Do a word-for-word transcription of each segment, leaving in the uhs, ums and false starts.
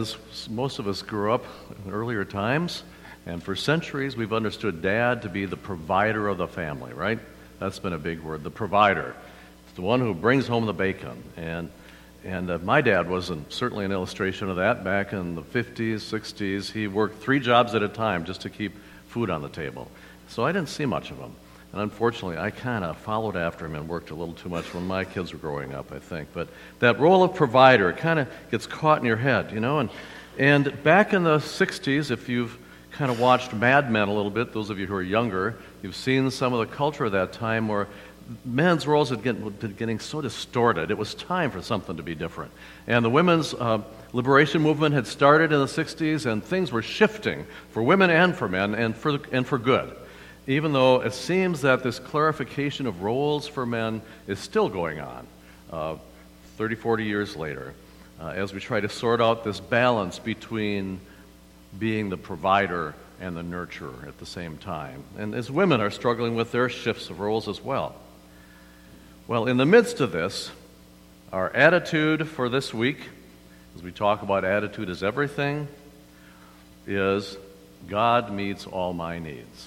Most of us grew up in earlier times, and for centuries we've understood dad to be the provider of the family, right? That's been a big word, the provider. It's the one who brings home the bacon. And and uh, my dad was an, certainly an illustration of that. Back in the fifties, sixties, he worked three jobs at a time just to keep food on the table. So I didn't see much of him. And unfortunately, I kind of followed after him and worked a little too much when my kids were growing up, I think. But that role of provider kind of gets caught in your head, you know. And and back in the sixties, if you've kind of watched Mad Men a little bit, those of you who are younger, you've seen some of the culture of that time where men's roles had been getting so distorted. It was time for something to be different. And the women's uh, liberation movement had started in the sixties, and things were shifting for women and for men, and for and for good. Even though it seems that this clarification of roles for men is still going on uh, thirty, forty years later, uh, as we try to sort out this balance between being the provider and the nurturer at the same time. And as women are struggling with their shifts of roles as well. Well, in the midst of this, our attitude for this week, as we talk about attitude as everything, is God meets all my needs.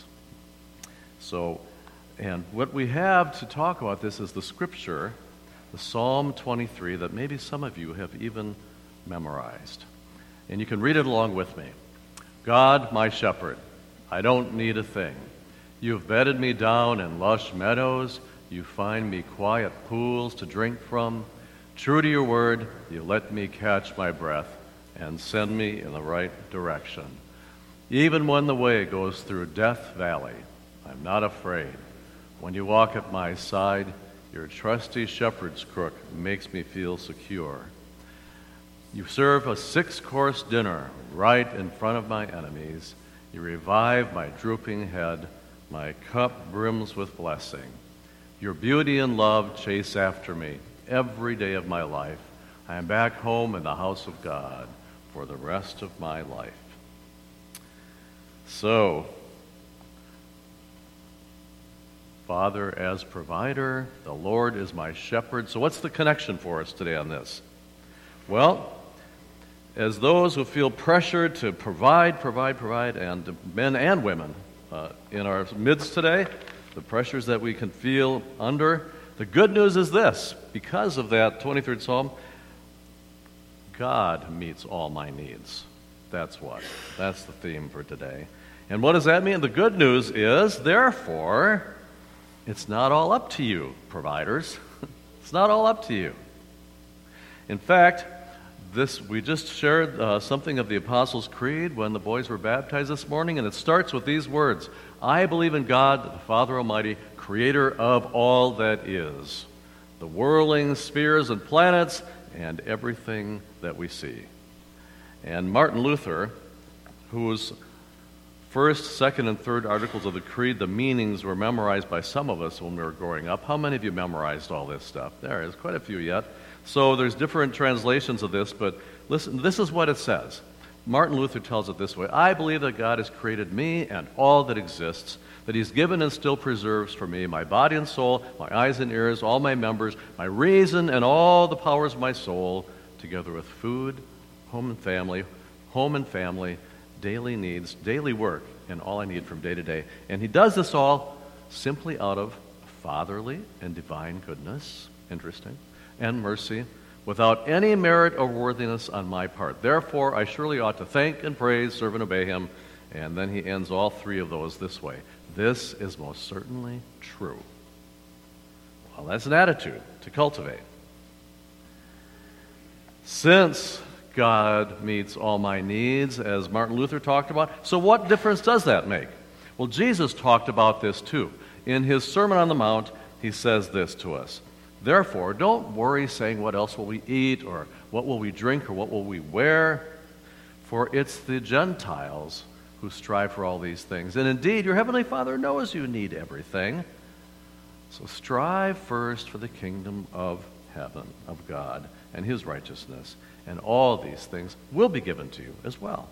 So, and what we have to talk about this is the scripture, the Psalm twenty-three, that maybe some of you have even memorized. And you can read it along with me. God, my shepherd, I don't need a thing. You've bedded me down in lush meadows. You find me quiet pools to drink from. True to your word, you let me catch my breath and send me in the right direction. Even when the way goes through Death Valley, I'm not afraid. When you walk at my side, your trusty shepherd's crook makes me feel secure. You serve a six-course dinner right in front of my enemies. You revive my drooping head. My cup brims with blessing. Your beauty and love chase after me every day of my life. I am back home in the house of God for the rest of my life. So, Father as provider, the Lord is my shepherd. So what's the connection for us today on this? Well, as those who feel pressured to provide, provide, provide, and men and women uh, in our midst today, the pressures that we can feel under, the good news is this: because of that twenty-third Psalm, God meets all my needs. That's what. That's the theme for today. And what does that mean? The good news is, therefore, it's not all up to you, providers. It's not all up to you. In fact, this we just shared uh, something of the Apostles' Creed when the boys were baptized this morning, and it starts with these words: I believe in God, the Father Almighty, creator of all that is, the whirling spheres and planets, and everything that we see. And Martin Luther, whose first, second, and third articles of the Creed, the meanings were memorized by some of us when we were growing up. How many of you memorized all this stuff? There is quite a few yet. So there's different translations of this, but listen, this is what it says. Martin Luther tells it this way: I believe that God has created me and all that exists, that he's given and still preserves for me my body and soul, my eyes and ears, all my members, my reason, and all the powers of my soul, together with food, home and family, home and family, daily needs, daily work, and all I need from day to day. And he does this all simply out of fatherly and divine goodness, interesting, and mercy, without any merit or worthiness on my part. Therefore, I surely ought to thank and praise, serve and obey him. And then he ends all three of those this way: this is most certainly true. Well, that's an attitude to cultivate. Since God meets all my needs, as Martin Luther talked about, so what difference does that make? Well, Jesus talked about this too. In his Sermon on the Mount, he says this to us: therefore, don't worry saying, what else will we eat, or what will we drink, or what will we wear? For it's the Gentiles who strive for all these things. And indeed, your heavenly Father knows you need everything. So strive first for the kingdom of heaven, of God, and his righteousness, and all these things will be given to you as well.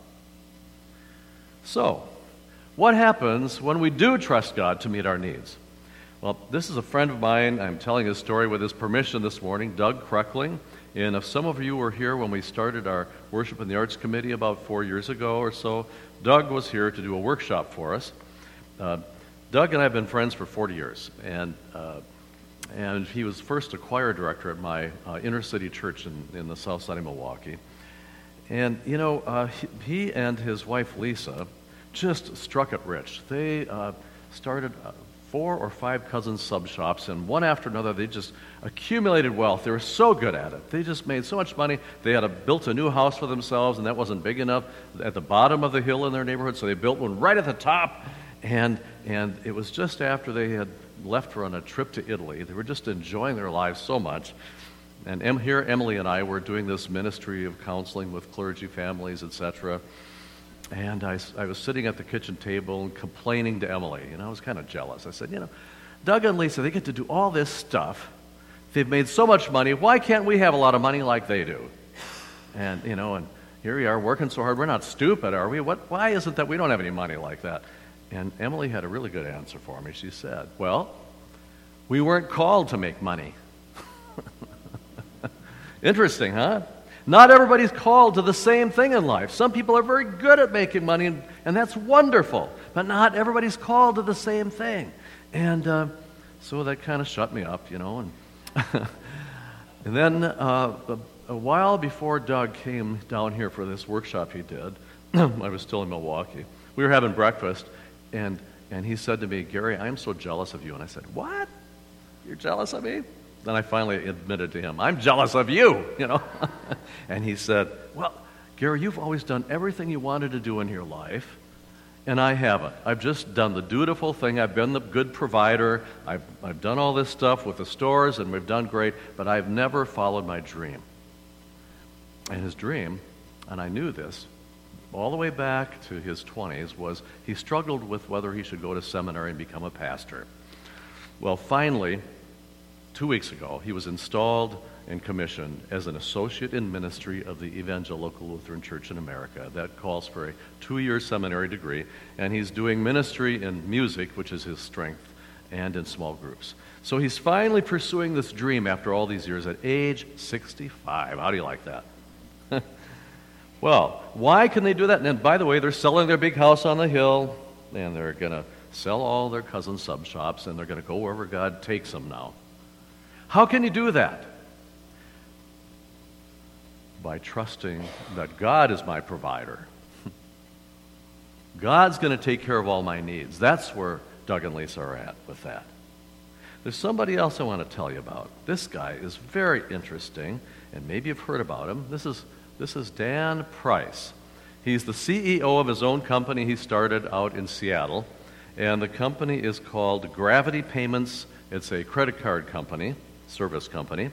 So, what happens when we do trust God to meet our needs? Well, this is a friend of mine. I'm telling his story with his permission this morning, Doug Kreckling. And if some of you were here when we started our Worship in the Arts Committee about four years ago or so, Doug was here to do a workshop for us. Uh, Doug and I have been friends for forty years, and uh, and he was first a choir director at my uh, inner city church in, in the south side of Milwaukee. And, you know, uh, he, he and his wife, Lisa, just struck it rich. They uh, started uh, four or five cousin sub shops, and one after another, they just accumulated wealth. They were so good at it. They just made so much money. They had a, built a new house for themselves, and that wasn't big enough at the bottom of the hill in their neighborhood, so they built one right at the top. And and it was just after they had left for on a trip to Italy. They were just enjoying their lives so much. And em, here, Emily and I were doing this ministry of counseling with clergy families, et cetera. And I, I was sitting at the kitchen table and complaining to Emily. You know, I was kind of jealous. I said, you know, Doug and Lisa, they get to do all this stuff. They've made so much money. Why can't we have a lot of money like they do? And, you know, and here we are working so hard. We're not stupid, are we? What? Why isn't that we don't have any money like that? And Emily had a really good answer for me. She said, well, we weren't called to make money. Interesting, huh? Not everybody's called to the same thing in life. Some people are very good at making money, and, and that's wonderful. But not everybody's called to the same thing. And uh, so that kind of shut me up, you know. And, and then uh, a, a while before Doug came down here for this workshop he did, I was still in Milwaukee. We were having breakfast, and and he said to me, Gary, I am so jealous of you. And I said, what? You're jealous of me? Then I finally admitted to him, I'm jealous of you, you know. And he said, well, Gary, you've always done everything you wanted to do in your life, and I haven't. I've just done the dutiful thing. I've been the good provider. I've, I've done all this stuff with the stores, and we've done great, but I've never followed my dream. And his dream, and I knew this, all the way back to his twenties, was he struggled with whether he should go to seminary and become a pastor. Well, finally, two weeks ago, he was installed and commissioned as an associate in ministry of the Evangelical Lutheran Church in America. That calls for a two-year seminary degree, and he's doing ministry in music, which is his strength, and in small groups. So he's finally pursuing this dream after all these years at age sixty-five. How do you like that? Well, why can they do that? And by the way, they're selling their big house on the hill, and they're going to sell all their cousin sub shops, and they're going to go wherever God takes them now. How can you do that? By trusting that God is my provider. God's going to take care of all my needs. That's where Doug and Lisa are at with that. There's somebody else I want to tell you about. This guy is very interesting, and maybe you've heard about him. This is this is Dan Price. He's the C E O of his own company he started out in Seattle, and the company is called Gravity Payments. It's a credit card company, service company.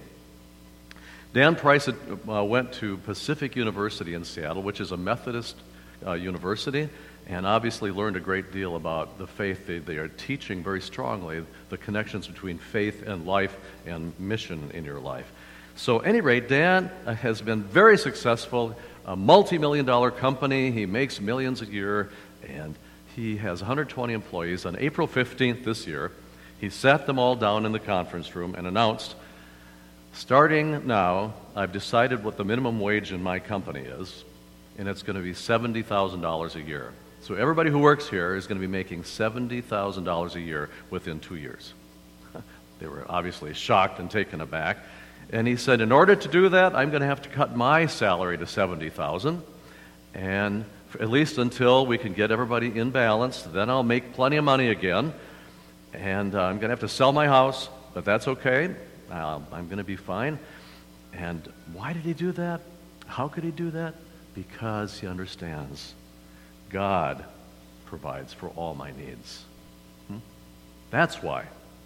Dan Price had, uh, went to Pacific University in Seattle, which is a Methodist uh, university, and obviously learned a great deal about the faith. They, they are teaching very strongly the connections between faith and life and mission in your life. So at any rate, Dan uh, has been very successful, a multi-million dollar company. He makes millions a year, and he has one hundred twenty employees. On April fifteenth this year, he sat them all down in the conference room and announced, starting now, I've decided what the minimum wage in my company is, and it's going to be seventy thousand dollars a year. So everybody who works here is going to be making seventy thousand dollars a year within two years. They were obviously shocked and taken aback. And he said, in order to do that, I'm going to have to cut my salary to seventy thousand dollars, and at least until we can get everybody in balance, then I'll make plenty of money again. And uh, I'm going to have to sell my house, but that's okay. Uh, I'm going to be fine. And why did he do that? How could he do that? Because he understands God provides for all my needs. Hmm? That's why.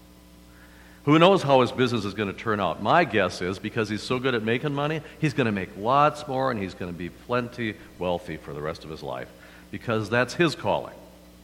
Who knows how his business is going to turn out? My guess is because he's so good at making money, he's going to make lots more, and he's going to be plenty wealthy for the rest of his life, because that's his calling,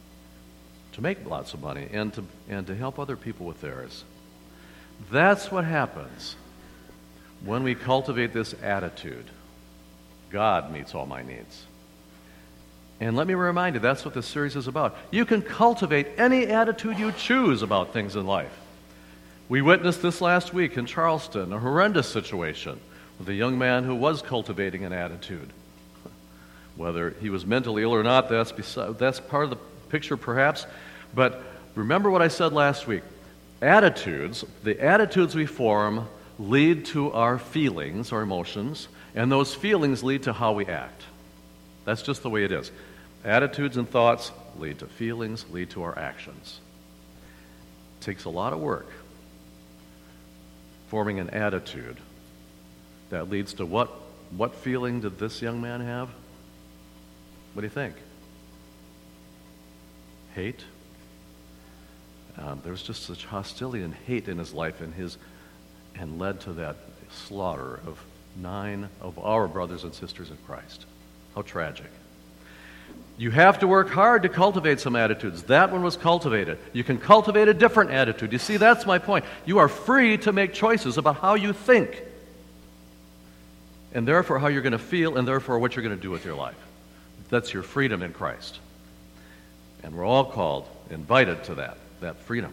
to make lots of money and to and to help other people with theirs. That's what happens when we cultivate this attitude. God meets all my needs. And let me remind you, that's what this series is about. You can cultivate any attitude you choose about things in life. We witnessed this last week in Charleston, a horrendous situation the young man who was cultivating an attitude. Whether he was mentally ill or not, that's, beside, that's part of the picture perhaps. But remember what I said last week. Attitudes, the attitudes we form lead to our feelings, our emotions, and those feelings lead to how we act. That's just the way it is. Attitudes and thoughts lead to feelings, lead to our actions. It takes a lot of work forming an attitude that leads to what? What feeling did this young man have? What do you think? Hate? Um, there was just such hostility and hate in his life and his, and led to that slaughter of nine of our brothers and sisters in Christ. How tragic. You have to work hard to cultivate some attitudes. That one was cultivated. You can cultivate a different attitude. You see, that's my point. You are free to make choices about how you think, and therefore how you're going to feel, and therefore what you're going to do with your life. That's your freedom in Christ. And we're all called, invited to that, that freedom.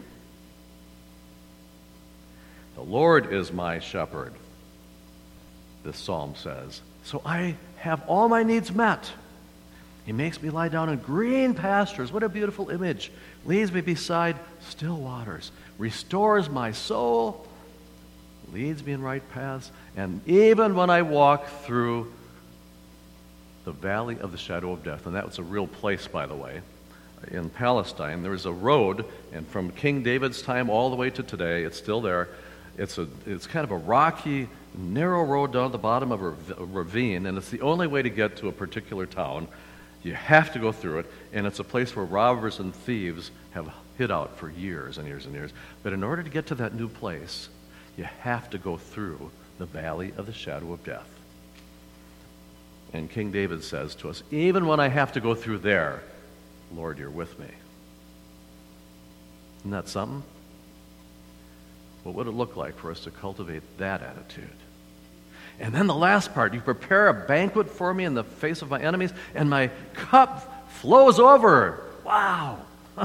The Lord is my shepherd, this psalm says, so I have all my needs met. He makes me lie down in green pastures. What a beautiful image. Leads me beside still waters. Restores my soul. Leads me in right paths. And even when I walk through the valley of the shadow of death, and that was a real place, by the way, in Palestine, there was a road, and from King David's time all the way to today, it's still there. It's a it's kind of a rocky, narrow road down at the bottom of a ravine, and it's the only way to get to a particular town. You have to go through it, and it's a place where robbers and thieves have hid out for years and years and years. But in order to get to that new place, you have to go through the valley of the shadow of death. And King David says to us, even when I have to go through there, Lord, you're with me. Isn't that something? What would it look like for us to cultivate that attitude? And then the last part, you prepare a banquet for me in the face of my enemies, and my cup flows over. Wow.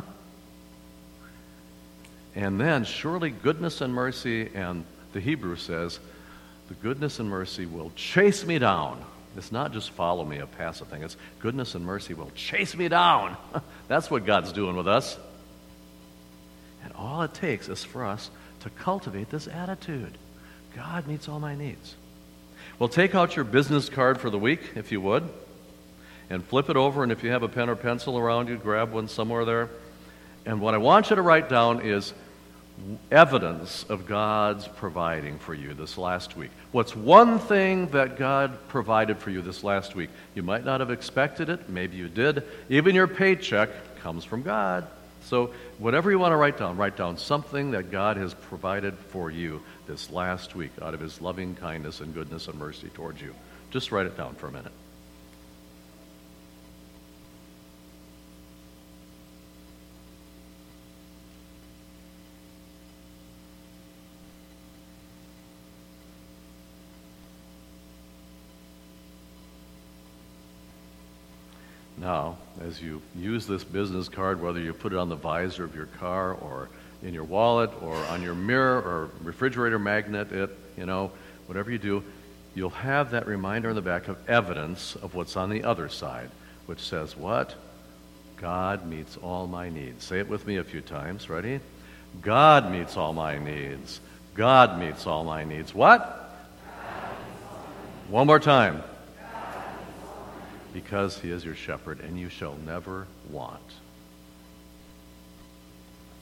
And then surely goodness and mercy, and the Hebrew says, the goodness and mercy will chase me down. It's not just follow me, a passive thing. It's goodness and mercy will chase me down. That's what God's doing with us. And all it takes is for us to cultivate this attitude. God meets all my needs. Well, take out your business card for the week, if you would, and flip it over, and if you have a pen or pencil around you, grab one somewhere there. And what I want you to write down is evidence of God's providing for you this last week. What's one thing that God provided for you this last week? You might not have expected it. Maybe you did. Even your paycheck comes from God. So whatever you want to write down, write down something that God has provided for you this last week out of his loving kindness and goodness and mercy towards you. Just write it down for a minute. Now, as you use this business card, whether you put it on the visor of your car or in your wallet or on your mirror or refrigerator magnet, it, you know, whatever you do, you'll have that reminder in the back of evidence of what's on the other side, which says what? God meets all my needs. Say it with me a few times. Ready? God meets all my needs. God meets all my needs. What? One more time. Because he is your shepherd, and you shall never want.